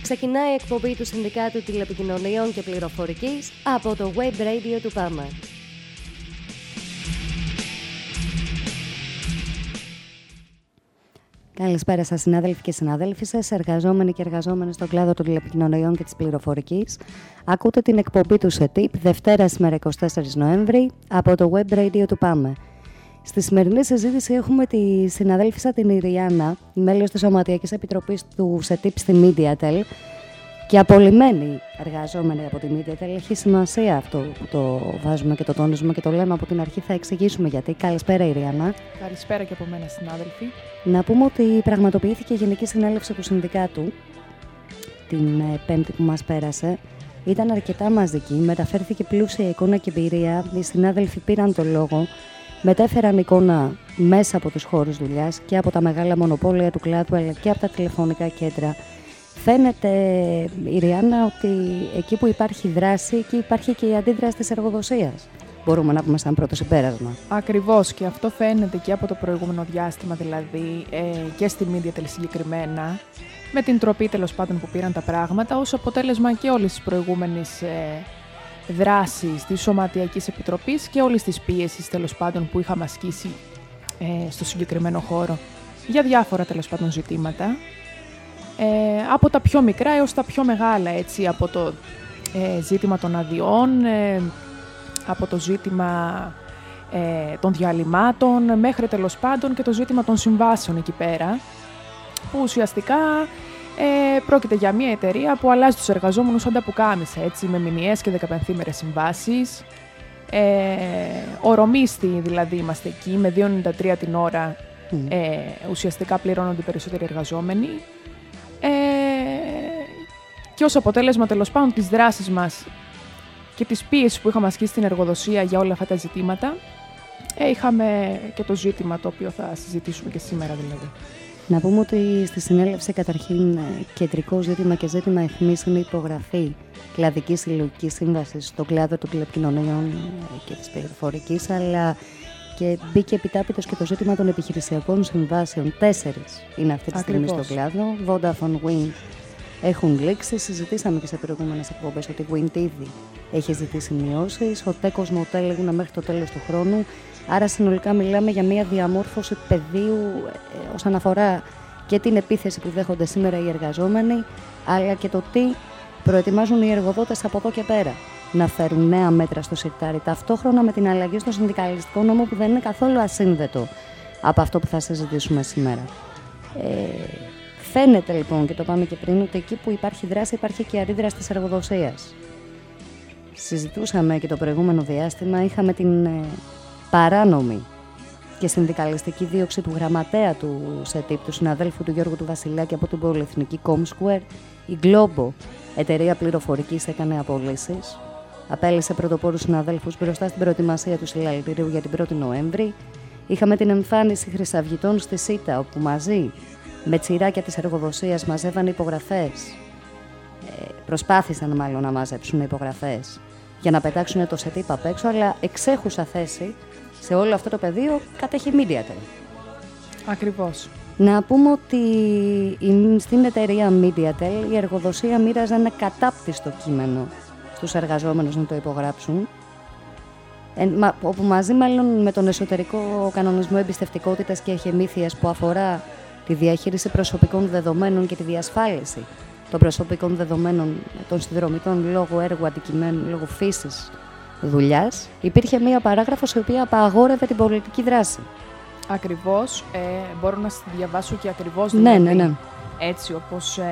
Ξεκινάει η εκπομπή του Συνδικάτου Τηλεπικοινωνιών και Πληροφορικής από το Web Radio του ΠΑΜΕ. Καλησπέρα σας συνάδελφοι και συναδέλφοι σας, εργαζόμενοι και εργαζόμενοι στον κλάδο των τηλεπικοινωνιών και της πληροφορικής. Ακούτε την εκπομπή του ΣΕΤΙΠ, Δευτέρα σήμερα 24 Νοέμβρη, από το Web Radio του ΠΑΜΕ. Στη σημερινή συζήτηση έχουμε τη συναδέλφισσα την Ιριάννα, μέλος της Σωματιακής Επιτροπής του ΣΕΤΙΠ στη MediaTel και απολυμμένη εργαζόμενη από τη MediaTel. Έχει σημασία αυτό που το βάζουμε και το τόνισουμε και το λέμε από την αρχή, θα εξηγήσουμε γιατί. Καλησπέρα Ιριάννα. Καλησπέρα και από μένα συνάδελφοι. Να πούμε ότι πραγματοποιήθηκε η Γενική Συνέλευση του Συνδικάτου την Πέμπτη που μας πέρασε. Ήταν αρκετά μαζική, μεταφέρθηκε πλούσια εικόνα και εμπειρία, οι συνάδελφοι πήραν το λόγο. Μετέφεραν εικόνα μέσα από τους χώρους δουλειάς και από τα μεγάλα μονοπόλια του κλάδου αλλά και από τα τηλεφωνικά κέντρα. Φαίνεται, Ιριάννα, ότι εκεί που υπάρχει δράση, εκεί υπάρχει και η αντίδραση της εργοδοσίας. Μπορούμε να πούμε σαν πρώτο συμπέρασμα. Ακριβώς, και αυτό φαίνεται και από το προηγούμενο διάστημα, δηλαδή και στη MediaTel συγκεκριμένα, με την τροπή τέλος πάντων που πήραν τα πράγματα, ως αποτέλεσμα και όλες τις προηγούμενες δράσεις της Σωματιακής Επιτροπής και όλης της πίεσης τέλος πάντων που είχαμε ασκήσει στο συγκεκριμένο χώρο για διάφορα τέλος πάντων ζητήματα, από τα πιο μικρά έως τα πιο μεγάλα, έτσι, από το ζήτημα των αδειών, από το ζήτημα των διαλυμάτων μέχρι τέλος πάντων και το ζήτημα των συμβάσεων εκεί πέρα, που ουσιαστικά πρόκειται για μια εταιρεία που αλλάζει τους εργαζόμενους σαν τα πουκάμισα, έτσι, με μηνιαίες και 15ημερες συμβάσεις. Ορομίστη δηλαδή είμαστε εκεί, με 2,93 την ώρα, ουσιαστικά πληρώνονται οι περισσότεροι εργαζόμενοι. Και ως αποτέλεσμα τέλος πάντων της δράσης μας και της πίεσης που είχαμε ασκήσει στην εργοδοσία για όλα αυτά τα ζητήματα, είχαμε και το ζήτημα το οποίο θα συζητήσουμε και σήμερα δηλαδή. Να πούμε ότι στη συνέλευση καταρχήν κεντρικό ζήτημα και ζήτημα αιχμής είναι η υπογραφή κλαδικής συλλογικής σύμβασης στον κλάδο των τηλεπικοινωνιών και της πληροφορικής, αλλά και μπήκε επιτάπητος και το ζήτημα των επιχειρησιακών συμβάσεων. 4 είναι αυτή τη στιγμή στον κλάδο. Vodafone, Wind έχουν λήξει. Συζητήσαμε και σε προηγούμενες εκπομπές ότι η Wind ήδη έχει ζητήσει μειώσεις. Ο Tecos Motel έγιναν μέχρι το τέλος του χρόνου. Άρα συνολικά μιλάμε για μια διαμόρφωση πεδίου όσον αφορά και την επίθεση που δέχονται σήμερα οι εργαζόμενοι, αλλά και το τι προετοιμάζουν οι εργοδότες από εδώ και πέρα. Να φέρουν νέα μέτρα στο σιρτάρι, ταυτόχρονα με την αλλαγή στο συνδικαλιστικό νόμο που δεν είναι καθόλου ασύνδετο από αυτό που θα συζητήσουμε σήμερα. Φαίνεται λοιπόν, και το πάμε και πριν, ότι εκεί που υπάρχει δράση υπάρχει και αντίδραση της εργοδοσίας. Συζητούσαμε και το προηγούμενο διάστημα, είχαμε την παράνομη και συνδικαλιστική δίωξη του γραμματέα του ΣΕΤΙΠ, του συναδέλφου του Γιώργου του Βασιλάκη από την πολυεθνική Comsquare. Η Globo, εταιρεία πληροφορικής, έκανε απολύσεις. Απέλυσε πρωτοπόρους συναδέλφους μπροστά στην προετοιμασία του συλλαλητηρίου για την 1η Νοέμβρη. Είχαμε την εμφάνιση χρυσαυγητών στη ΣΥΤΑ, όπου μαζί με τσιράκια της εργοδοσίας μαζεύαν υπογραφές. Προσπάθησαν μάλλον να μαζέψουν υπογραφές για να πετάξουν το ΣΕΤΙΠ απ' έξω, αλλά εξέχουσα θέση σε όλο αυτό το πεδίο κατέχει MediaTel. Ακριβώς. Να πούμε ότι στην εταιρεία MediaTel η εργοδοσία μοίραζε ένα κατάπτυστο κείμενο στους εργαζόμενους να το υπογράψουν, όπου μαζί μάλλον με τον εσωτερικό κανονισμό εμπιστευτικότητας και εχεμήθειας που αφορά τη διαχείριση προσωπικών δεδομένων και τη διασφάλιση των προσωπικών δεδομένων των συνδρομητών λόγω έργου αντικειμένου, λόγω φύσης δουλειάς, υπήρχε μία παράγραφος η οποία απαγόρευε την πολιτική δράση. Ακριβώς. Μπορώ να τη διαβάσω και ακριβώς ναι. Έτσι όπως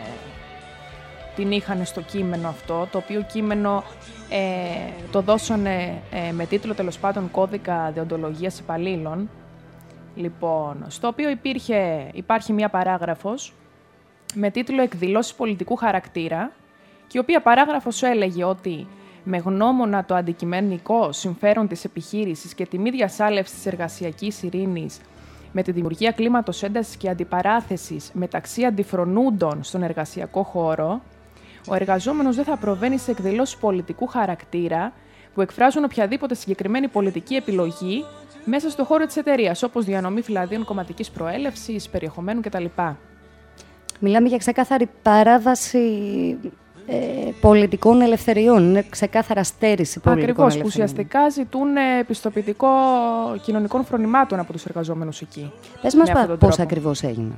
την είχαν στο κείμενο αυτό, το οποίο κείμενο το δώσανε με τίτλο τέλος πάντων «Κώδικα δεοντολογίας υπαλλήλων». Λοιπόν, στο οποίο υπάρχει μία παράγραφος με τίτλο «Εκδηλώσεις πολιτικού χαρακτήρα» και η οποία παράγραφος έλεγε ότι με γνώμονα το αντικειμενικό συμφέρον της επιχείρησης και τη μη διασάλευση της εργασιακής ειρήνης με τη δημιουργία κλίματος έντασης και αντιπαράθεσης μεταξύ αντιφρονούντων στον εργασιακό χώρο, ο εργαζόμενος δεν θα προβαίνει σε εκδηλώσεις πολιτικού χαρακτήρα που εκφράζουν οποιαδήποτε συγκεκριμένη πολιτική επιλογή μέσα στο χώρο της εταιρείας, όπως διανομή φυλαδίων κομματικής προέλευσης, περιεχομένου κτλ. Μιλάμε για ξεκάθαρη παράβαση πολιτικών ελευθεριών. Είναι ξεκάθαρα στέρηση πολιτικών Ακριβώς, ελευθεριών. ουσιαστικά ζητούν πιστοποιητικό κοινωνικών φρονημάτων από τους εργαζόμενους εκεί. Πες μας πώς ακριβώς έγινε.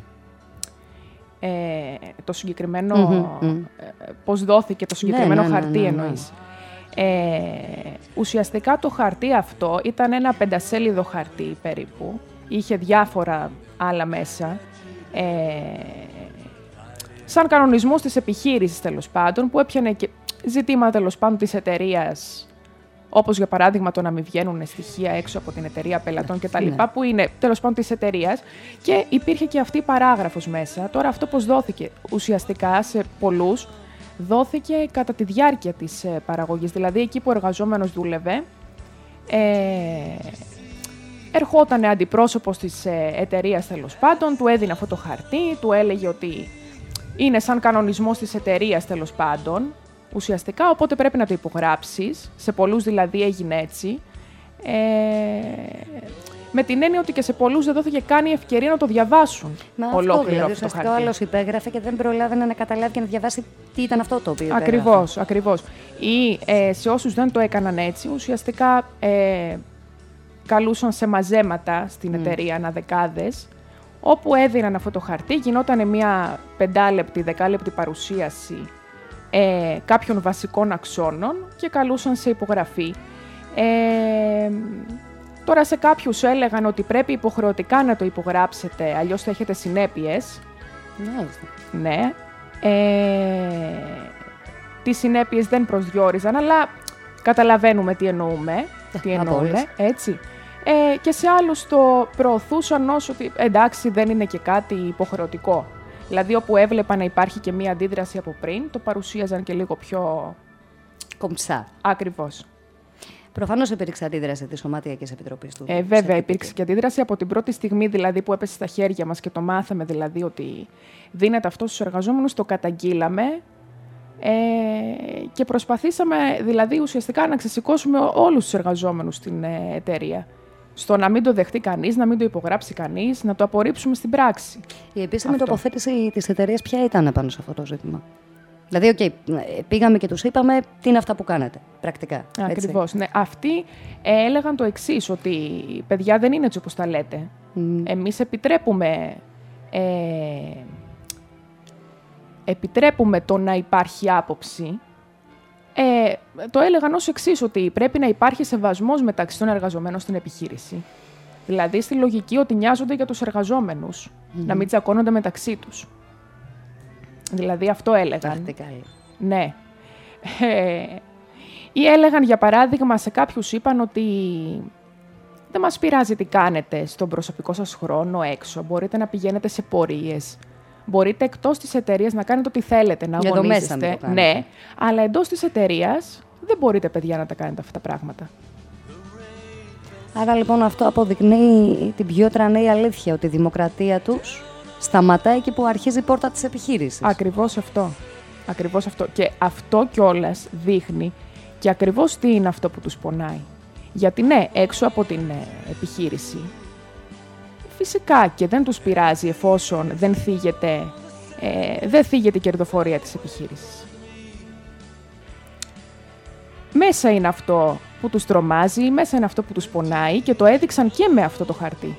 Το συγκεκριμένο, πώς δόθηκε το συγκεκριμένο χαρτί εννοείς. Ουσιαστικά το χαρτί αυτό ήταν ένα 5σέλιδο χαρτί περίπου. Είχε διάφορα άλλα μέσα. Σαν κανονισμός της επιχείρησης, τέλος πάντων, που έπιανε και ζητήματα, τέλος πάντων, της εταιρείας, όπως για παράδειγμα το να μην βγαίνουν στοιχεία έξω από την εταιρεία πελατών κτλ. Που είναι, τέλος πάντων, της εταιρείας. Και υπήρχε και αυτή η παράγραφος μέσα. Τώρα αυτό πώς δόθηκε? Ουσιαστικά σε πολλούς δόθηκε κατά τη διάρκεια της παραγωγής. Δηλαδή εκεί που ο εργαζόμενος δούλευε, ερχόταν αντιπρόσωπος της εταιρείας, τέλος πάντων, του έδινε αυτό το χαρτί, του έλεγε ότι είναι σαν κανονισμός της εταιρείας, τέλος πάντων, ουσιαστικά, οπότε πρέπει να το υπογράψεις. Σε πολλούς δηλαδή έγινε έτσι. Με την έννοια ότι και σε πολλούς δεν δόθηκε καν η ευκαιρία να το διαβάσουν ολόκληρο αυτό το χαρτί. Ο άλλος υπέγραφε και δεν προλάβαινε να καταλάβει και να διαβάσει τι ήταν αυτό το οποίο υπέγραφε. Ακριβώς. Ή σε όσους δεν το έκαναν έτσι, ουσιαστικά καλούσαν σε μαζέματα στην εταιρεία, αναδεκάδες, όπου έδιναν αυτό το χαρτί, γινόταν μια 5λεπτη, 10λεπτη παρουσίαση κάποιων βασικών αξώνων και καλούσαν σε υπογραφή. Τώρα σε κάποιους έλεγαν ότι πρέπει υποχρεωτικά να το υπογράψετε, αλλιώς θα έχετε συνέπειες. Ναι. Τις συνέπειες δεν προσδιορίζαν, αλλά καταλαβαίνουμε τι εννοούμε. Έτσι. Και σε άλλους το προωθούσαν ως ότι εντάξει, δεν είναι και κάτι υποχρεωτικό. Δηλαδή όπου έβλεπαν να υπάρχει και μία αντίδραση από πριν, το παρουσίαζαν και λίγο πιο κομψά. Ακριβώς. Προφανώς υπήρξε αντίδραση της Σωματειακής Επιτροπής του. Βέβαια, υπήρξε και αντίδραση από την πρώτη στιγμή δηλαδή, που έπεσε στα χέρια μας και το μάθαμε δηλαδή ότι δίνεται αυτό στους εργαζόμενους, το καταγγείλαμε και προσπαθήσαμε δηλαδή ουσιαστικά να ξεσηκώσουμε όλους τους εργαζόμενους στην εταιρεία. Στο να μην το δεχτεί κανείς, να μην το υπογράψει κανείς, να το απορρίψουμε στην πράξη. Η επίσημη τοποθέτηση της εταιρείας ποια ήταν πάνω σε αυτό το ζήτημα? Δηλαδή, πήγαμε και τους είπαμε τι είναι αυτά που κάνετε, πρακτικά. Ακριβώς. Ναι. Αυτοί έλεγαν το εξής, ότι παιδιά δεν είναι έτσι όπως τα λέτε. Εμείς επιτρέπουμε το να υπάρχει άποψη. Το έλεγαν ως εξής, ότι πρέπει να υπάρχει σεβασμός μεταξύ των εργαζομένων στην επιχείρηση. Δηλαδή, στη λογική ότι νοιάζονται για τους εργαζόμενους, να μην τσακώνονται μεταξύ τους. Δηλαδή αυτό έλεγαν. Ναι. Ή έλεγαν, για παράδειγμα, σε κάποιους είπαν ότι δεν μας πειράζει τι κάνετε στον προσωπικό σας χρόνο έξω. Μπορείτε να πηγαίνετε σε πορείες. Μπορείτε εκτός της εταιρείας να κάνετε ό,τι θέλετε, να αγωνίζεστε. Ναι, αλλά εντός της εταιρείας δεν μπορείτε, παιδιά, να τα κάνετε αυτά τα πράγματα. Άρα λοιπόν αυτό αποδεικνύει την πιο τρανή αλήθεια, ότι η δημοκρατία τους σταματάει εκεί που αρχίζει η πόρτα της επιχείρησης. Ακριβώς αυτό. Και αυτό κιόλας δείχνει και ακριβώς τι είναι αυτό που τους πονάει. Γιατί ναι, έξω από την επιχείρηση, φυσικά και δεν τους πειράζει εφόσον δεν θίγεται η κερδοφορία της επιχείρησης. Μέσα είναι αυτό που τους τρομάζει, μέσα είναι αυτό που τους πονάει και το έδειξαν και με αυτό το χαρτί.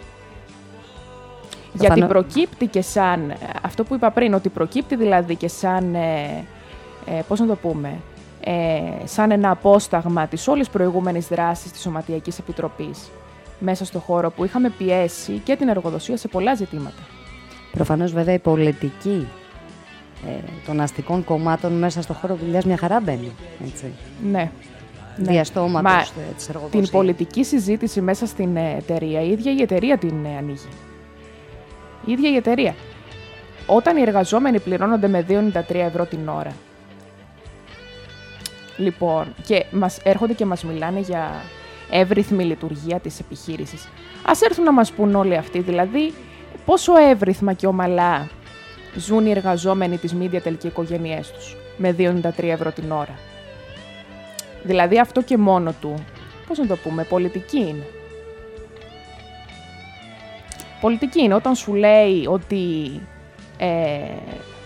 Γιατί προκύπτει και σαν, αυτό που είπα πριν, ότι προκύπτει δηλαδή και σαν, πώς να το πούμε, σαν ένα απόσταγμα της όλης προηγούμενης δράσης της Σωματειακής Επιτροπής μέσα στο χώρο που είχαμε πιέσει και την εργοδοσία σε πολλά ζητήματα. Προφανώς βέβαια η πολιτική των αστικών κομμάτων μέσα στο χώρο δουλειάς μια χαρά μπαίνει, έτσι. Ναι. Διαστόματος της εργοδοσίας. Την πολιτική συζήτηση μέσα στην εταιρεία, η ίδια η εταιρεία την ανοίγει. Η ίδια η εταιρεία. Όταν οι εργαζόμενοι πληρώνονται με 2,93 ευρώ την ώρα, λοιπόν, και έρχονται και μας μιλάνε για εύρυθμη λειτουργία της επιχείρησης, ας έρθουν να μας πούν όλοι αυτοί, δηλαδή, πόσο εύρυθμα και ομαλά ζουν οι εργαζόμενοι της Mediatel και οι οικογένειές τους με 2,93 ευρώ την ώρα. Δηλαδή αυτό και μόνο του, πώς να το πούμε, πολιτική είναι. Πολιτική είναι όταν σου λέει ότι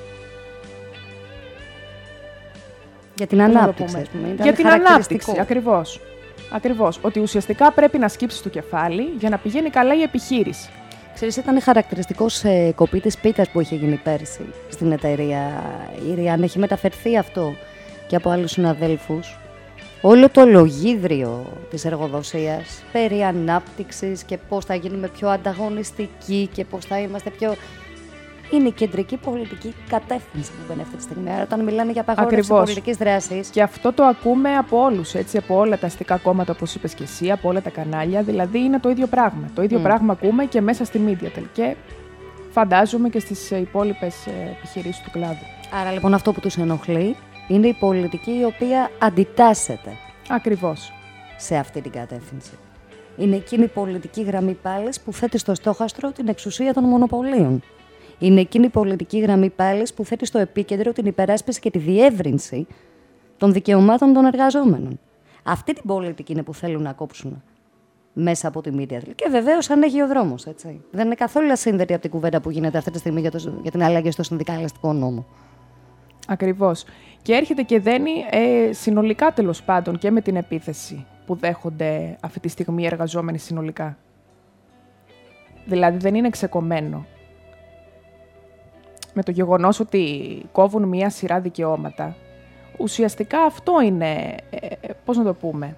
Για την ανάπτυξη, ας πούμε. Για την ανάπτυξη, ακριβώς. Ότι ουσιαστικά πρέπει να σκύψεις το κεφάλι για να πηγαίνει καλά η επιχείρηση. Ξέρεις, ήταν χαρακτηριστικός κοπή της πίτας που είχε γίνει πέρσι στην εταιρεία. Η Ριάννα, έχει μεταφερθεί αυτό και από άλλους συναδέλφους. Όλο το λογίδριο της εργοδοσίας περί ανάπτυξης και πώς θα γίνουμε πιο ανταγωνιστικοί και πώς θα είμαστε πιο... Είναι η κεντρική πολιτική κατεύθυνση που μπαίνει αυτή τη στιγμή. Άρα, όταν μιλάνε για απαγόρευση πολιτικής δράσης. Και αυτό το ακούμε από όλους, έτσι, από όλα τα αστικά κόμματα, όπως είπες και εσύ, από όλα τα κανάλια. Δηλαδή, είναι το ίδιο πράγμα. Το ίδιο πράγμα ακούμε και μέσα στη Mediatel. Και φαντάζομαι και στις υπόλοιπες επιχειρήσεις του κλάδου. Άρα, λοιπόν, αυτό που τους ενοχλεί είναι η πολιτική η οποία αντιτάσσεται. Ακριβώς. Σε αυτή την κατεύθυνση. Είναι εκείνη η πολιτική γραμμή πάλι που θέτει στο στόχαστρο την εξουσία των μονοπωλίων. Είναι εκείνη η πολιτική γραμμή πάλι που θέτει στο επίκεντρο την υπεράσπιση και τη διεύρυνση των δικαιωμάτων των εργαζόμενων. Αυτή την πολιτική είναι που θέλουν να κόψουν μέσα από τη Mediatel. Και βεβαίως ανέχει ο δρόμος, έτσι. Δεν είναι καθόλου ασύνδετη από την κουβέντα που γίνεται αυτή τη στιγμή για την αλλαγή στο συνδικαλιστικό νόμο. Ακριβώς. Και έρχεται και δένει συνολικά, τέλος πάντων, και με την επίθεση που δέχονται αυτή τη στιγμή οι εργαζόμενοι συνολικά. Δηλαδή δεν είναι ξεκομμένο. Με το γεγονός ότι κόβουν μία σειρά δικαιώματα, ουσιαστικά αυτό είναι, πώς να το πούμε.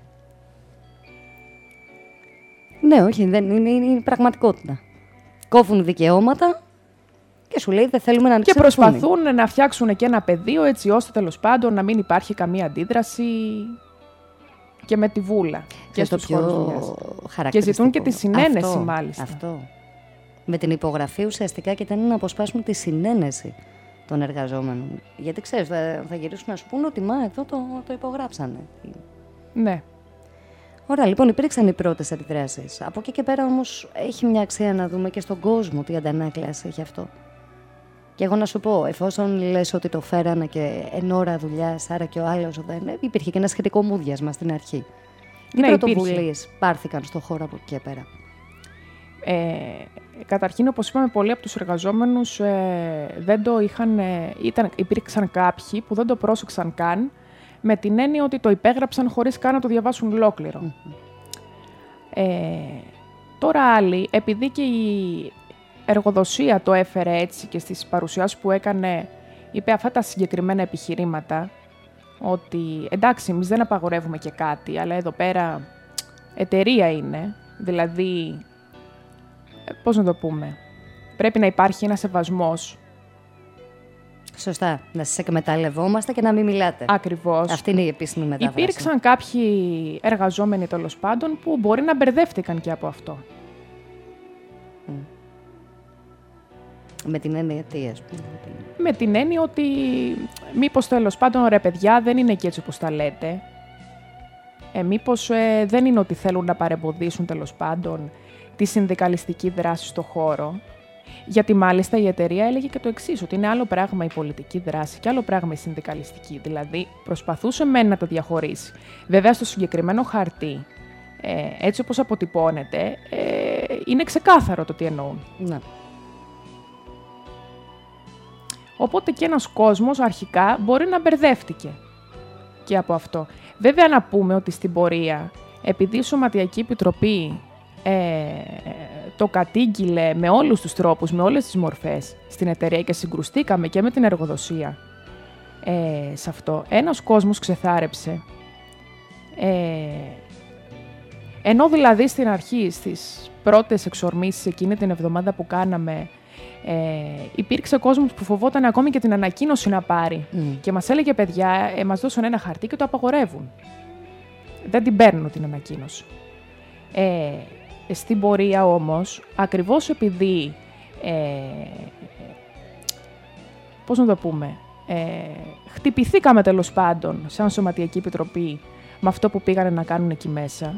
Ναι, όχι, δεν είναι πραγματικότητα. Κόβουν δικαιώματα και σου λέει δεν θέλουμε να ανοίξουμε. Και προσπαθούν να φτιάξουν και ένα πεδίο έτσι ώστε τέλος πάντων να μην υπάρχει καμία αντίδραση και με τη βούλα και στους χώρους δουλειάς. Και ζητούν και τη συνένεση μάλιστα. Αυτό. Με την υπογραφή ουσιαστικά και ήταν να αποσπάσουν τη συνένεση των εργαζόμενων. Γιατί ξέρεις, θα γυρίσουν να σου πούνε ότι εδώ το υπογράψανε. Ναι. Ωραία, λοιπόν, υπήρξαν οι πρώτες αντιδράσεις. Από εκεί και πέρα όμως έχει μια αξία να δούμε και στον κόσμο τι αντανάκλαση έχει αυτό. Και εγώ να σου πω, εφόσον λες ότι το φέρανε και εν ώρα δουλειάς, άρα και ο άλλος δεν. Υπήρχε και ένα σχετικό μούδιασμα στην αρχή. Τι πρωτοβουλίες πάρθηκαν στον χώρο από εκεί και πέρα. Καταρχήν, όπως είπαμε, πολλοί από τους εργαζόμενους δεν το είχαν. Υπήρξαν κάποιοι που δεν το πρόσεξαν καν, με την έννοια ότι το υπέγραψαν χωρίς καν να το διαβάσουν ολόκληρο. Τώρα άλλοι, επειδή και η εργοδοσία το έφερε έτσι και στις παρουσιάσεις που έκανε, είπε αυτά τα συγκεκριμένα επιχειρήματα, ότι εντάξει, εμείς δεν απαγορεύουμε και κάτι, αλλά εδώ πέρα εταιρεία είναι, δηλαδή, πώς να το πούμε, πρέπει να υπάρχει ένας σεβασμός. Σωστά. Να σας εκμεταλλευόμαστε και να μην μιλάτε. Ακριβώς. Αυτή είναι η επίσημη μετάφραση. Υπήρξαν κάποιοι εργαζόμενοι, τέλος πάντων, που μπορεί να μπερδεύτηκαν και από αυτό. Με την έννοια τι, ας πούμε. Με την έννοια ότι μήπως, τέλος πάντων, ρε παιδιά, δεν είναι και έτσι όπως τα λέτε. Μήπως δεν είναι ότι θέλουν να παρεμποδίσουν, τέλος πάντων, τη συνδικαλιστική δράση στο χώρο. Γιατί μάλιστα η εταιρεία έλεγε και το εξής, ότι είναι άλλο πράγμα η πολιτική δράση και άλλο πράγμα η συνδικαλιστική. Δηλαδή προσπαθούσε μεν να το διαχωρίσει. Βέβαια στο συγκεκριμένο χαρτί, έτσι όπως αποτυπώνεται, είναι ξεκάθαρο το τι εννοούν. Ναι. Οπότε και ένας κόσμος αρχικά μπορεί να μπερδεύτηκε και από αυτό. Βέβαια να πούμε ότι στην πορεία, επειδή η Σωματιακή Επιτροπή το κατήγγειλε με όλους τους τρόπους, με όλες τις μορφές στην εταιρεία και συγκρουστήκαμε και με την εργοδοσία σε αυτό, ένας κόσμος ξεθάρεψε. Ενώ δηλαδή στην αρχή, στις πρώτες εξορμήσεις εκείνη την εβδομάδα που κάναμε, υπήρξε κόσμος που φοβόταν ακόμη και την ανακοίνωση να πάρει και μας έλεγε παιδιά, μας δώσαν ένα χαρτί και το απαγορεύουν. Δεν την παίρνω την ανακοίνωση. Στην πορεία όμως, ακριβώς επειδή, πώς να το πούμε, χτυπηθήκαμε τέλος πάντων σαν Σωματιακή Επιτροπή με αυτό που πήγανε να κάνουν εκεί μέσα,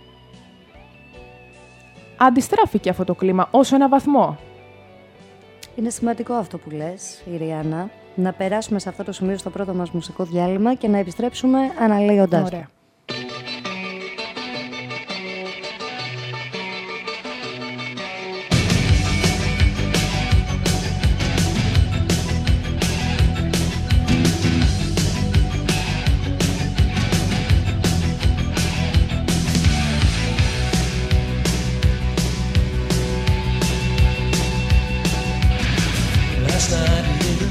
αντιστράφηκε αυτό το κλίμα ως ένα βαθμό. Είναι σημαντικό αυτό που λες, Ιριάννα, να περάσουμε σε αυτό το σημείο στο πρώτο μας μουσικό διάλειμμα και να επιστρέψουμε αναλύοντας. Ωραία.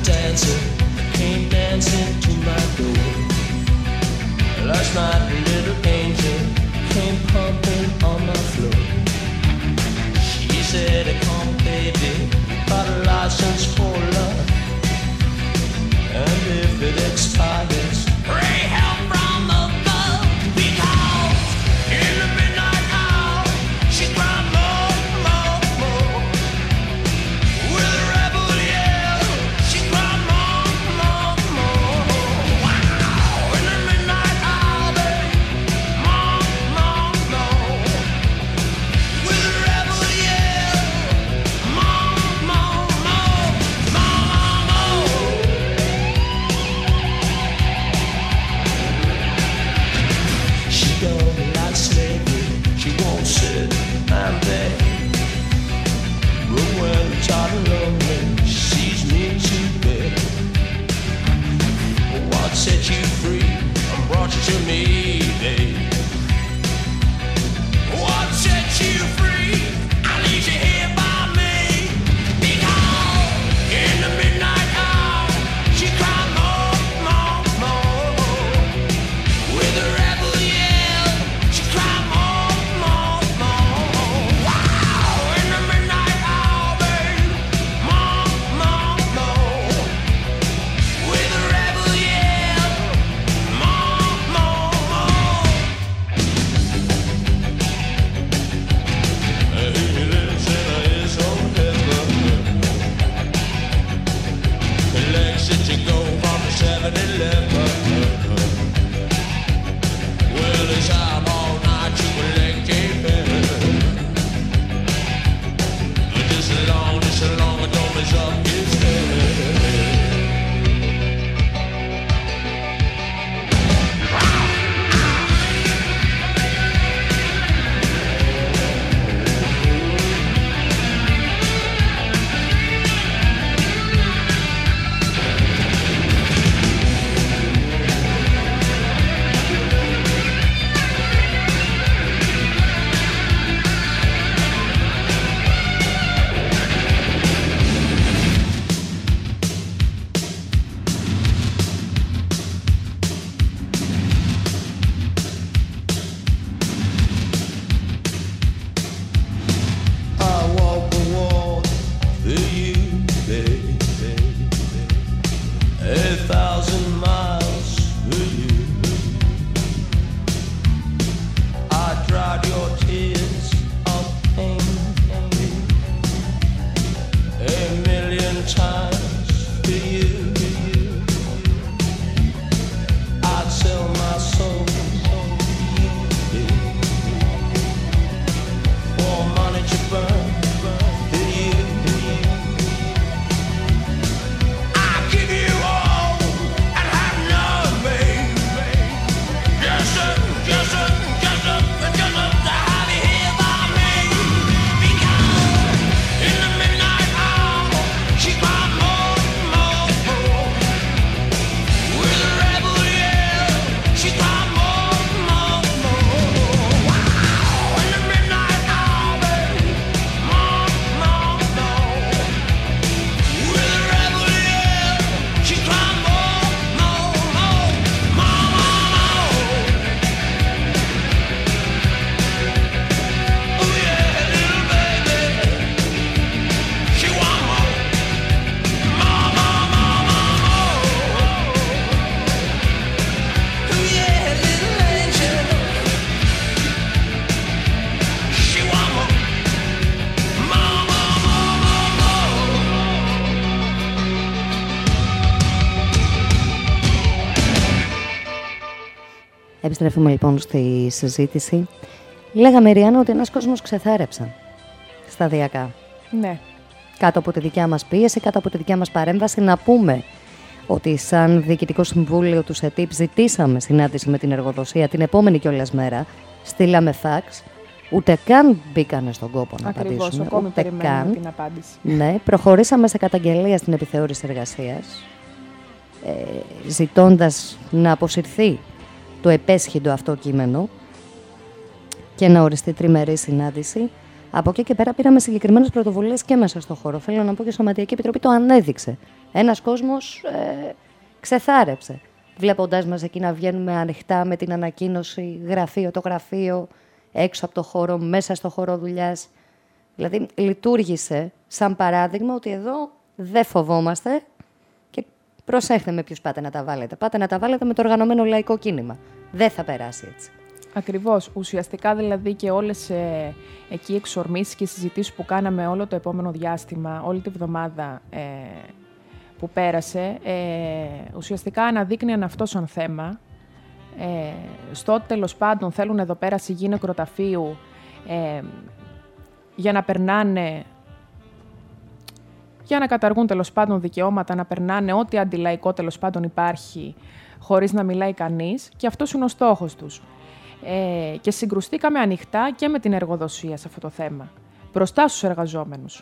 dancer came dancing to my door. Last night a little angel came pumping on my floor. She said, come baby, got a license for love, and if it expires, pray help from above. Because in the midnight hour she cried more, more, more. With a rebel yell she cried more, more, more. Wow! In the midnight hour, babe, more, more, more. With a rebel yell, more, more, more, more, more. She don't like slavery, she won't sit and beg. But when it's hot and lonely, she sees me to bed. What set you free and brought you to me, babe? What set you free and leaves you here by me? Because in the midnight hour she cried more, more, more. With a rebel yell she cried more, more, more. Wow! In the midnight hour, babe, more, more, more. With a rebel yell, more, more, more. He lives in his own heaven. He likes it to go from the 7-Eleven. Well, it's out all night to collect a pen. Just as long as don't mess up his head. I walk the walk for you, baby. 1,000 miles for you. I dried your tears of pain 1,000,000 times for you. I'd sell my soul for money to burn for you. I give you all and have none, babe. Just to have you here by me. Because in the midnight hour she cried more, more, more. With a rebel yell she cried more, more, more. Wow! In the midnight hour, babe, more, more, more. With a rebel yell she cried more, more, more, more, more. Oh yeah, little baby, she want more, more, more, more, more. Oh yeah, little angel, she want more, more, more, more, more. Επιστρέφουμε λοιπόν στη συζήτηση. Λέγαμε, Ριάννα, ότι ένας κόσμος ξεθάρεψαν σταδιακά. Ναι. Κάτω από τη δικιά μας πίεση, κάτω από τη δικιά μας παρέμβαση, να πούμε ότι σαν Διοικητικό Συμβούλιο του ΣΕΤΙΠ ζητήσαμε συνάντηση με την εργοδοσία την επόμενη κιόλας μέρα. Στείλαμε φαξ. Ούτε καν μπήκανε στον κόπο να Ακριβώς, απαντήσουν. ακόμη Ούτε περιμένουμε καν. την απάντηση. Ναι, προχωρήσαμε σε καταγγελία στην επιθεώρηση εργασίας, ζητώντας να αποσυρθεί το επέσχυντο αυτό κείμενο και να οριστεί τριμερή συνάντηση. Από εκεί και πέρα πήραμε συγκεκριμένες πρωτοβουλίες και μέσα στο χώρο. Θέλω να πω και η Σωματιακή Επιτροπή το ανέδειξε. Ένας κόσμος ξεθάρεψε. Βλέποντάς μας εκεί να βγαίνουμε ανοιχτά με την ανακοίνωση γραφείο το γραφείο, έξω από το χώρο, μέσα στο χώρο δουλειάς. Δηλαδή λειτουργήσε σαν παράδειγμα ότι εδώ δεν φοβόμαστε και προσέχτε με ποιους πάτε να τα βάλετε. Πάτε να τα βάλετε με το οργανωμένο λαϊκό κίνημα. Δεν θα περάσει έτσι. Ακριβώς. Ουσιαστικά δηλαδή και όλες εκεί οι εξορμήσεις και οι συζητήσεις που κάναμε όλο το επόμενο διάστημα, όλη τη βδομάδα που πέρασε, ουσιαστικά αναδείκνυαν αυτό σαν θέμα. Στο ότι τέλος πάντων θέλουν εδώ πέρα σιγή νεκροταφείου για να περνάνε, για να καταργούν τέλος πάντων δικαιώματα, να περνάνε ό,τι αντιλαϊκό τέλος πάντων υπάρχει χωρίς να μιλάει κανείς, και αυτός είναι ο στόχος τους. Και συγκρουστήκαμε ανοιχτά και με την εργοδοσία σε αυτό το θέμα, μπροστά στους εργαζόμενους.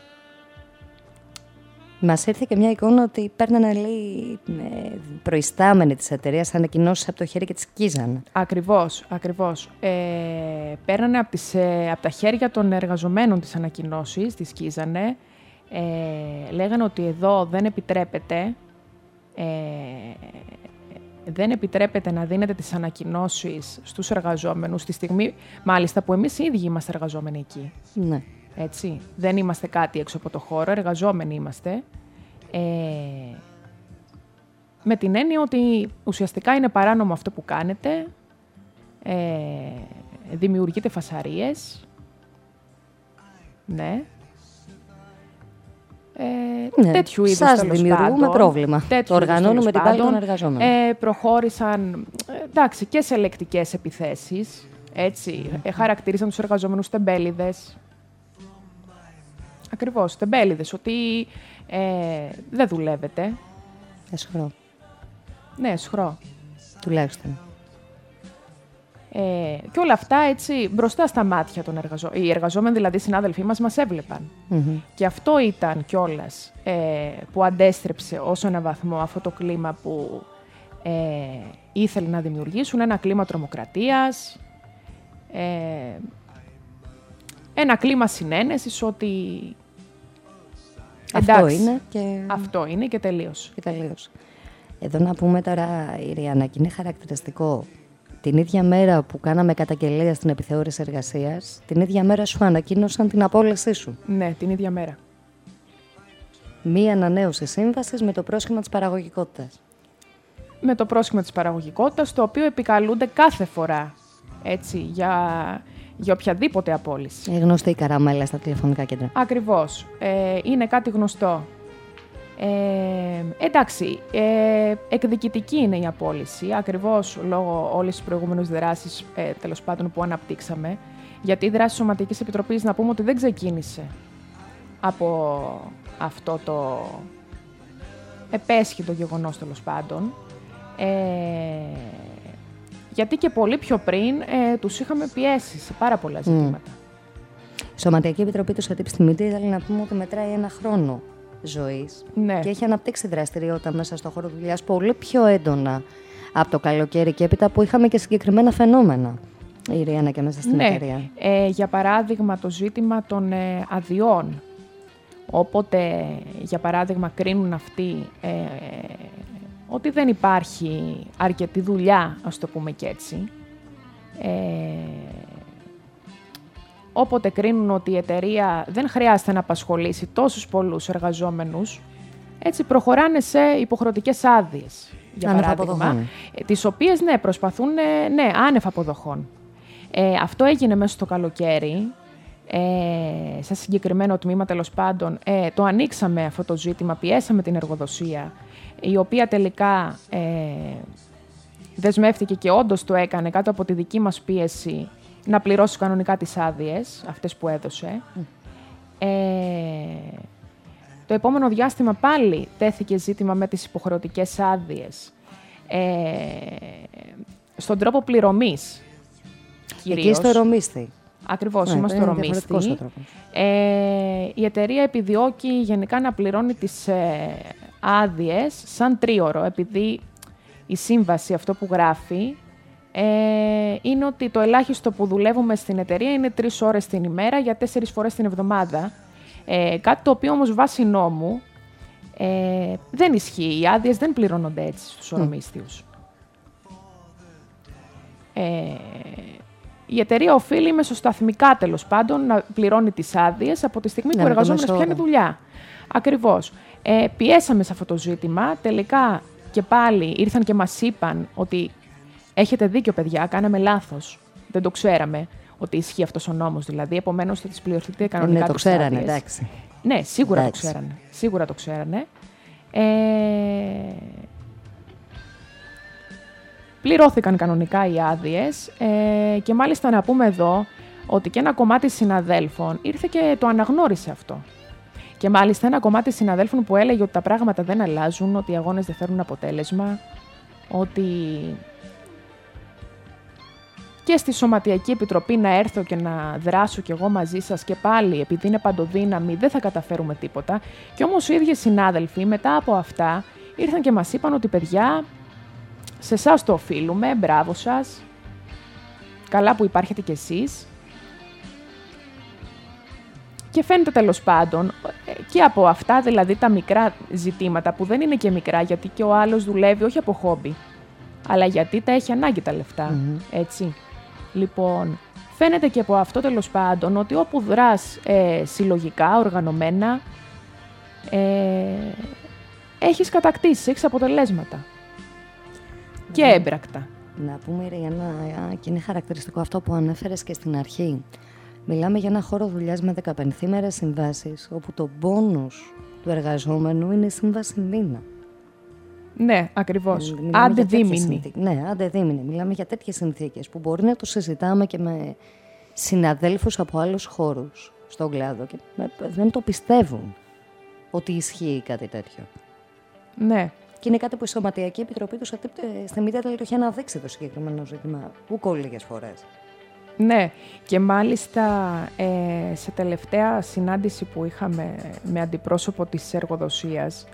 Μας ήρθε και μια εικόνα ότι παίρνανε, λέει, προϊστάμενοι της εταιρείας ανακοινώσεις από το χέρι και τις σκίζανε. Ακριβώς, ακριβώς. Παίρνανε από τα χέρια των εργαζομένων τις ανακοινώσεις, τις σκίζανε. Λέγανε ότι εδώ δεν επιτρέπεται να δίνετε τις ανακοινώσεις στους εργαζόμενους τη στιγμή, μάλιστα, που εμείς οι ίδιοι είμαστε εργαζόμενοι εκεί. Ναι. Έτσι, δεν είμαστε κάτι έξω από το χώρο, εργαζόμενοι είμαστε. Με την έννοια ότι ουσιαστικά είναι παράνομο αυτό που κάνετε, δημιουργείτε φασαρίες, ναι. Τέτοιου είδους σας δημιουργούμε πρόβλημα. Το οργανώνουμε την πάλη των εργαζόμενων. Προχώρησαν, εντάξει, και σε λεκτικές επιθέσεις, έτσι, χαρακτήρισαν τους εργαζόμενους τεμπέληδες. Ακριβώς, τεμπέληδες, ότι δεν δουλεύετε. Εσχρό. Ναι, εσχρό. Τουλάχιστον. Και όλα αυτά, έτσι, μπροστά στα μάτια των εργαζόμενων. Οι εργαζόμενοι, δηλαδή, συνάδελφοί μας έβλεπαν. Mm-hmm. Και αυτό ήταν κιόλας που αντέστρεψε ως ένα βαθμό αυτό το κλίμα που ήθελε να δημιουργήσουν, ένα κλίμα τρομοκρατίας, ένα κλίμα συνένεσης ότι αυτό είναι και τελείως. Εδώ να πούμε τώρα, Ιριάννα, και είναι χαρακτηριστικό, την ίδια μέρα που κάναμε καταγγελία στην επιθεώρηση εργασίας, την ίδια μέρα σου ανακοίνωσαν την απόλυσή σου. Ναι, την ίδια μέρα. Μία ανανέωση σύμβασης με το πρόσχημα της παραγωγικότητας. Με το πρόσχημα της παραγωγικότητας, το οποίο επικαλούνται κάθε φορά, έτσι, για οποιαδήποτε απόλυση. Γνωστή η καραμέλα στα τηλεφωνικά κέντρα. Ακριβώς. Είναι κάτι γνωστό. Εντάξει, εκδικητική είναι η απόλυση, ακριβώς λόγω όλες τις προηγούμενες δράσεις, τέλος πάντων, που αναπτύξαμε. Γιατί η δράση της Σωματικής Επιτροπής, να πούμε ότι δεν ξεκίνησε από αυτό το επέσχυτο γεγονός, τέλος πάντων. Γιατί και πολύ πιο πριν τους είχαμε πιέσει σε πάρα πολλά ζητήματα. Η Σωματική Επιτροπή του ΑΤΥΠ στη Μύτη ήθελε να πούμε ότι μετράει ένα χρόνο ζωής, ναι, και έχει αναπτύξει δραστηριότητα μέσα στο χώρο δουλειάς πολύ πιο έντονα από το καλοκαίρι και έπειτα, που είχαμε και συγκεκριμένα φαινόμενα, η Ιριάννα, και μέσα στην εταιρεία. Για παράδειγμα, το ζήτημα των αδειών. Όποτε, για παράδειγμα, κρίνουν αυτοί ότι δεν υπάρχει αρκετή δουλειά, ας το πούμε και έτσι, όποτε κρίνουν ότι η εταιρεία δεν χρειάζεται να απασχολήσει τόσους πολλούς εργαζόμενους, έτσι προχωράνε σε υποχρεωτικές άδειες, για παράδειγμα, τις οποίες, ναι, προσπαθούν, ναι, άνευ αποδοχών. Αυτό έγινε μέσα στο καλοκαίρι, σε συγκεκριμένο τμήμα, τέλος πάντων, το ανοίξαμε αυτό το ζήτημα, πιέσαμε την εργοδοσία, η οποία τελικά δεσμεύτηκε και όντως το έκανε κάτω από τη δική μας πίεση να πληρώσει κανονικά τις άδειες, αυτές που έδωσε. Το επόμενο διάστημα πάλι τέθηκε ζήτημα με τις υποχρεωτικές άδειες, στον τρόπο πληρωμής κυρίως. Εκεί στο Ρομίστη. Ακριβώς, είμαστε στο Ρομίστη. Η εταιρεία επιδιώκει γενικά να πληρώνει τις άδειες σαν 3ωρο, επειδή η σύμβαση, αυτό που γράφει, είναι ότι το ελάχιστο που δουλεύουμε στην εταιρεία είναι 3 ώρες την ημέρα για 4 φορές την εβδομάδα. Κάτι το οποίο όμως βάσει νόμου δεν ισχύει. Οι άδειες δεν πληρώνονται έτσι στους ορομίσθιους. Η εταιρεία οφείλει μεσοσταθμικά, τέλος πάντων, να πληρώνει τις άδειες από τη στιγμή που ο εργαζόμενος πιάνει δουλειά. Ακριβώς. Πιέσαμε σε αυτό το ζήτημα. Τελικά και πάλι ήρθαν και μας είπαν ότι έχετε δίκιο, παιδιά, κάναμε λάθος. Δεν το ξέραμε ότι ισχύει αυτός ο νόμος, δηλαδή. Επομένως, θα τις πληρωθείτε κανονικά. Ναι, το ξέρανε, εντάξει. Ναι, σίγουρα το ξέρανε. Σίγουρα το ξέρανε. Πληρώθηκαν κανονικά οι άδειες και μάλιστα να πούμε εδώ ότι και ένα κομμάτι συναδέλφων ήρθε και το αναγνώρισε αυτό. Και μάλιστα ένα κομμάτι συναδέλφων που έλεγε ότι τα πράγματα δεν αλλάζουν, ότι οι αγώνες δεν φέρνουν αποτέλεσμα, ότι και στη Σωματιακή Επιτροπή να έρθω και να δράσω κι εγώ μαζί σας και πάλι, επειδή είναι παντοδύναμη, δεν θα καταφέρουμε τίποτα. Και όμως οι ίδιοι συνάδελφοι μετά από αυτά ήρθαν και μας είπαν ότι παιδιά, σε εσάς το οφείλουμε, μπράβο σας, καλά που υπάρχετε κι εσείς. Και φαίνεται τέλος πάντων και από αυτά, δηλαδή τα μικρά ζητήματα που δεν είναι και μικρά, γιατί και ο άλλος δουλεύει όχι από χόμπι, αλλά γιατί τα έχει ανάγκη τα λεφτά, έτσι. Λοιπόν, φαίνεται και από αυτό τέλος πάντων ότι όπου δράς συλλογικά, οργανωμένα, έχεις κατακτήσεις, έχεις αποτελέσματα. Και έμπρακτα. Να πούμε, Ριάννα, και είναι χαρακτηριστικό αυτό που ανέφερες και στην αρχή. Μιλάμε για ένα χώρο δουλειάς με 15 συμβάσεις, όπου το μπόνους του εργαζόμενου είναι η σύμβαση μήνα. Ναι, ακριβώς. Άντε δίμηνη. Ναι, άντε δίμηνη. Μιλάμε για τέτοιες συνθήκες που μπορεί να το συζητάμε και με συναδέλφους από άλλους χώρους στον κλάδο και δεν το πιστεύουν ότι ισχύει κάτι τέτοιο. Ναι. Και είναι κάτι που η Σωματιακή Επιτροπή του στη Μίδια το είχε αναδείξει το συγκεκριμένο ζήτημα. Ούκο λίγες φορές. Ναι, και μάλιστα σε τελευταία συνάντηση που είχαμε με αντιπρόσωπο της εργοδοσίας,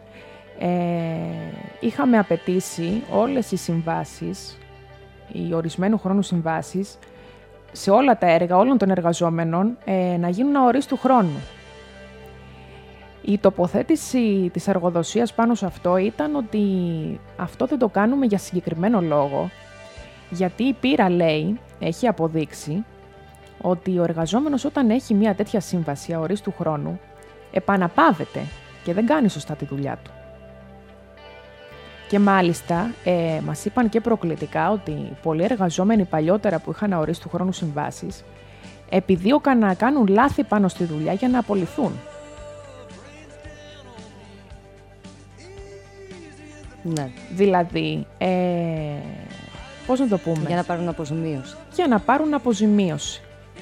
είχαμε απαιτήσει όλες οι συμβάσεις, οι ορισμένου χρόνου συμβάσεις, σε όλα τα έργα όλων των εργαζόμενων να γίνουν αορίστου χρόνου. Η τοποθέτηση της εργοδοσίας πάνω σε αυτό ήταν ότι αυτό δεν το κάνουμε για συγκεκριμένο λόγο, γιατί η πείρα, λέει, έχει αποδείξει ότι ο εργαζόμενος όταν έχει μια τέτοια σύμβαση αορίστου χρόνου επαναπαύεται και δεν κάνει σωστά τη δουλειά του. Και μάλιστα μας είπαν και προκλητικά ότι πολλοί εργαζόμενοι παλιότερα που είχαν αορίστου χρόνου συμβάσεις επιδίωκαν να κάνουν λάθη πάνω στη δουλειά για να απολυθούν. Ναι. Δηλαδή, πώς να το πούμε. Για να πάρουν αποζημίωση. Για να πάρουν αποζημίωση.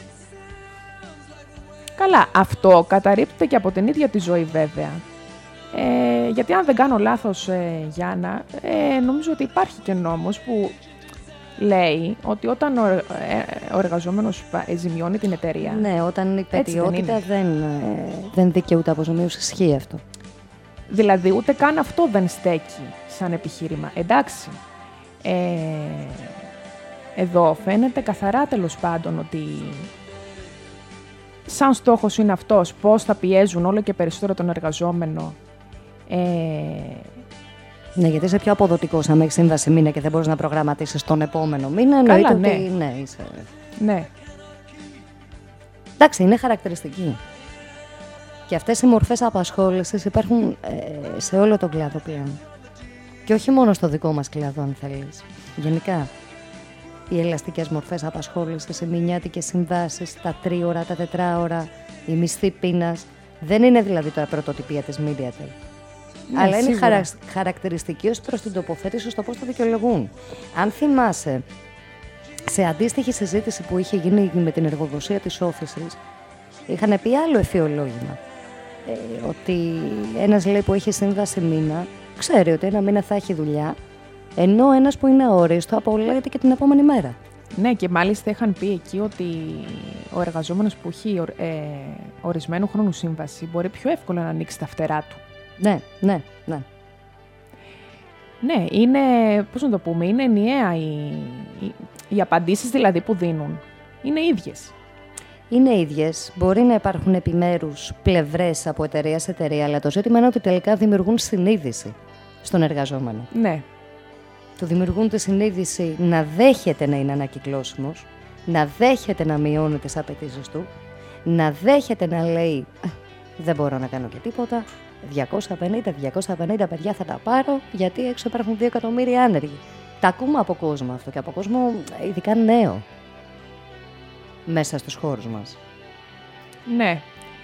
Καλά, αυτό καταρρίπτεται και από την ίδια τη ζωή βέβαια. Γιατί αν δεν κάνω λάθος, Γιάννα, νομίζω ότι υπάρχει και νόμος που λέει ότι όταν ο εργαζόμενος ζημιώνει την εταιρεία... Ναι, όταν η πετιότητα δεν δικαιούται αποζημίωση, ισχύει αυτό. Δηλαδή, ούτε καν αυτό δεν στέκει σαν επιχείρημα. Εντάξει, εδώ φαίνεται καθαρά τέλος πάντων ότι σαν στόχος είναι αυτός, πώς θα πιέζουν όλο και περισσότερο τον εργαζόμενο. Ναι, γιατί είσαι πιο αποδοτικός αν έχεις σύμβαση μήνα και δεν μπορείς να προγραμματίσεις τον επόμενο μήνα. Εννοείται ότι ναι, είσαι... Ναι. Εντάξει, είναι χαρακτηριστική. Και αυτές οι μορφές απασχόλησης υπάρχουν σε όλο τον κλάδο πλέον. Και όχι μόνο στο δικό μας κλάδο, αν θέλεις. Γενικά, οι ελαστικές μορφές απασχόλησης, οι μηνιάτικες συμβάσεις, τα 3 ώρα, τα 4 ώρα, η μισθή πείνας, δεν είναι δηλαδή τώρα πρωτοτυπία της Mediatel. Ναι, αλλά είναι χαρακτηριστική ως προς την τοποθέτηση στο πώς το δικαιολογούν. Αν θυμάσαι, σε αντίστοιχη συζήτηση που είχε γίνει με την εργοδοσία της Όφησης, είχαν πει άλλο εφιολόγημα. Ότι ένας, λέει, που έχει σύμβαση μήνα, ξέρει ότι ένα μήνα θα έχει δουλειά, ενώ ένας που είναι αόριστο απολύεται και την επόμενη μέρα. Ναι, και μάλιστα είχαν πει εκεί ότι ο εργαζόμενος που έχει ορισμένου χρόνου σύμβαση μπορεί πιο εύκολα να ανοίξει τα φτερά του. Ναι. Ναι, είναι, πώς να το πούμε, είναι ενιαία οι απαντήσεις δηλαδή που δίνουν είναι ίδιες. Είναι ίδιες. Μπορεί να υπάρχουν επιμέρους πλευρές από εταιρεία σε εταιρεία, αλλά το ζήτημα είναι ότι τελικά δημιουργούν συνείδηση στον εργαζόμενο. Ναι. Του δημιουργούν τη συνείδηση να δέχεται να είναι ανακυκλώσιμος, να δέχεται να μειώνει τις απαιτήσεις του, να δέχεται να λέει δεν μπορώ να κάνω και τίποτα, 250 παιδιά θα τα πάρω γιατί έξω υπάρχουν 2 εκατομμύρια άνεργοι. Τα ακούμε από κόσμο αυτό και από κόσμο ειδικά νέο μέσα στους χώρους μας. Ναι.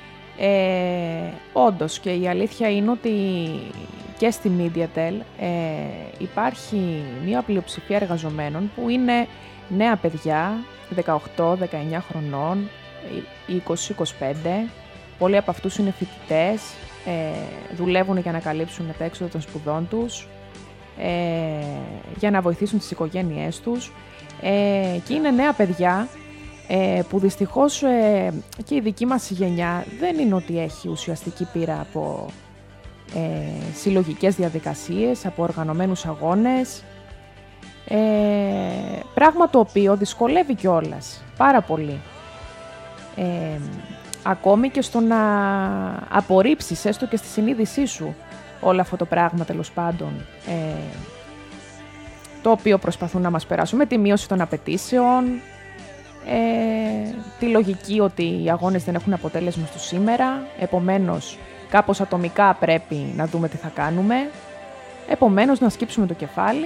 Όντως, και η αλήθεια είναι ότι και στη MediaTel υπάρχει μια πλειοψηφία εργαζομένων που είναι νέα παιδιά, 18-19 χρονών, 20-25. Πολλοί από αυτούς είναι φοιτητές, δουλεύουν για να καλύψουν τα έξοδα των σπουδών τους, για να βοηθήσουν τις οικογένειές τους, και είναι νέα παιδιά που δυστυχώς και η δική μας γενιά δεν είναι ότι έχει ουσιαστική πείρα από συλλογικές διαδικασίες, από οργανωμένους αγώνες, πράγμα το οποίο δυσκολεύει κιόλας πάρα πολύ. Ακόμη και στο να απορρίψεις, έστω και στη συνείδησή σου, όλο αυτό το πράγμα, τέλος πάντων, το οποίο προσπαθούν να μας περάσουν με τη μείωση των απαιτήσεων, τη λογική ότι οι αγώνες δεν έχουν αποτέλεσμα στο σήμερα, επομένως κάπως ατομικά πρέπει να δούμε τι θα κάνουμε, επομένως να σκύψουμε το κεφάλι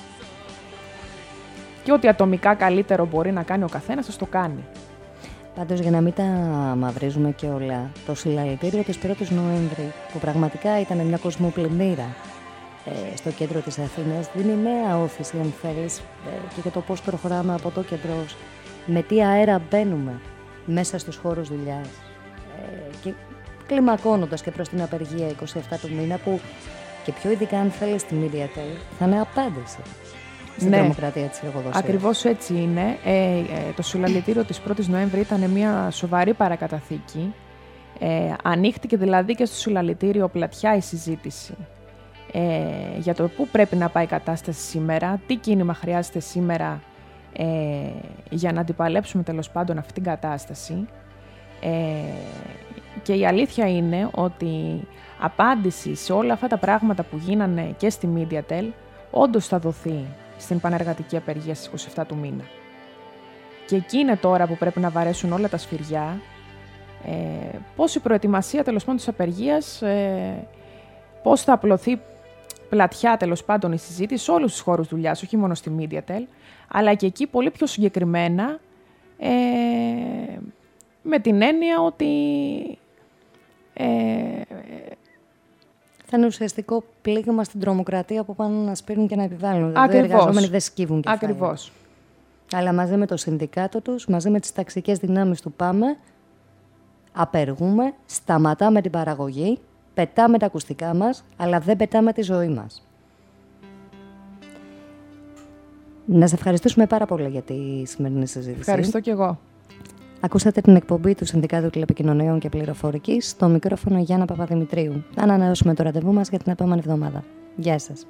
και ότι ατομικά καλύτερο μπορεί να κάνει ο καθένας, ας το κάνει. Πάντως, για να μην τα μαυρίζουμε και όλα, το συλλαλητήριο της 1ης Νοέμβρη, που πραγματικά ήταν μια κοσμοπλημμύρα στο κέντρο της Αθήνας, δίνει νέα όθηση, αν θέλεις, και για το πώς προχωράμε από το κέντρο, με τι αέρα μπαίνουμε μέσα στους χώρους δουλειάς, και κλιμακώνοντας και προς την απεργία 27 του μήνα, που και πιο ειδικά, αν θέλεις, στη MediaTel, θα είναι απάντηση στην τρομοκρατία της εργοδοσίας. Ακριβώς έτσι είναι. Το συλλαλητήριο της 1ης Νοέμβρη ήταν μια σοβαρή παρακαταθήκη. Ανοίχτηκε δηλαδή και στο συλλαλητήριο πλατιά η συζήτηση για το πού πρέπει να πάει η κατάσταση σήμερα, τι κίνημα χρειάζεται σήμερα για να αντιπαλέψουμε τέλος πάντων αυτή την κατάσταση. Και η αλήθεια είναι ότι απάντηση σε όλα αυτά τα πράγματα που γίνανε και στη MediaTel όντως θα δοθεί στην πανεργατική απεργία στις 27 του μήνα. Και εκεί είναι τώρα που πρέπει να βαρέσουν όλα τα σφυριά, πώς η προετοιμασία τέλος πάντων της απεργίας, πώς θα απλωθεί πλατιά τέλος πάντων η συζήτηση σε όλους τους χώρους δουλειάς, όχι μόνο στη MediaTel, αλλά και εκεί πολύ πιο συγκεκριμένα, με την έννοια ότι θα είναι ουσιαστικό πλήγμα στην τρομοκρατία που πάνε να σπείρουν και να επιβάλλουν. Δηλαδή, οι εργαζόμενοι δεν σκύβουν κεφάλια. Ακριβώς. Αλλά μαζί με το συνδικάτο τους, μαζί με τις ταξικές δυνάμεις του πάμε, απεργούμε, σταματάμε την παραγωγή, πετάμε τα ακουστικά μας, αλλά δεν πετάμε τη ζωή μας. Να σε ευχαριστήσουμε πάρα πολύ για τη σημερινή συζήτηση. Ευχαριστώ κι εγώ. Ακούσατε την εκπομπή του Συνδικάτου Τηλεπικοινωνιών και Πληροφορικής, στο μικρόφωνο Γιάννα Παπαδημητρίου. Θα ανανεώσουμε το ραντεβού μας για την επόμενη εβδομάδα. Γεια σας.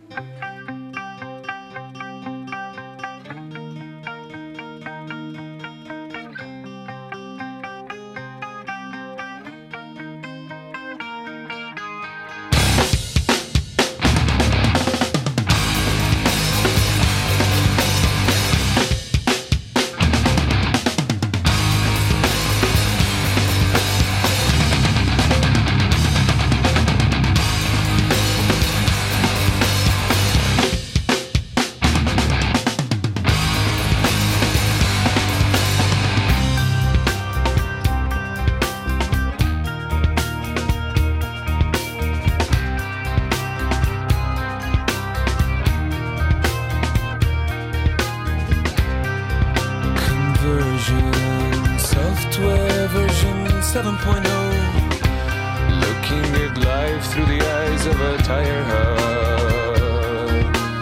Software version 7.0. Looking at life through the eyes of a tire hub.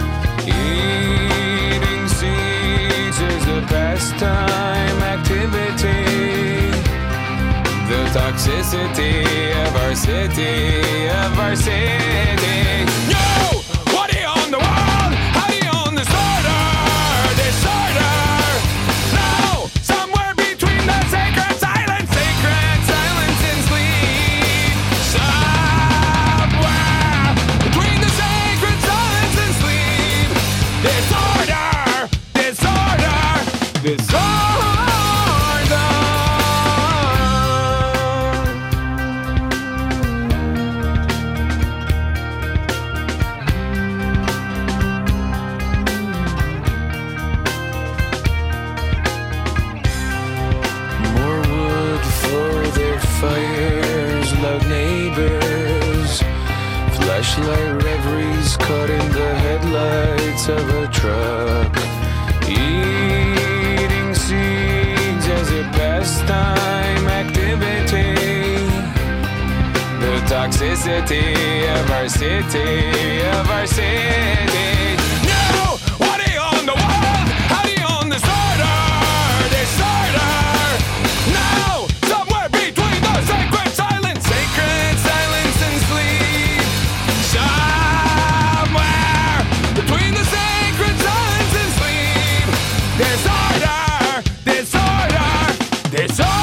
Eating seeds is a pastime activity. The toxicity of our city, Yo! What are you on the wall? How are you on the disorder? This loud neighbors, flashlight reveries caught in the headlights of a truck, eating seeds as a pastime activity, the toxicity of our city, of our city. No! What do you own the world? How do you own disorder? Disorder! No! Somewhere between the sacred silence and sleep. Somewhere between the sacred silence and sleep. Disorder! Disorder! Disorder!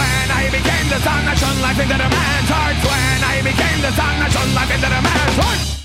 Life into the man's heart. When I became the sun that shone life into the man's heart.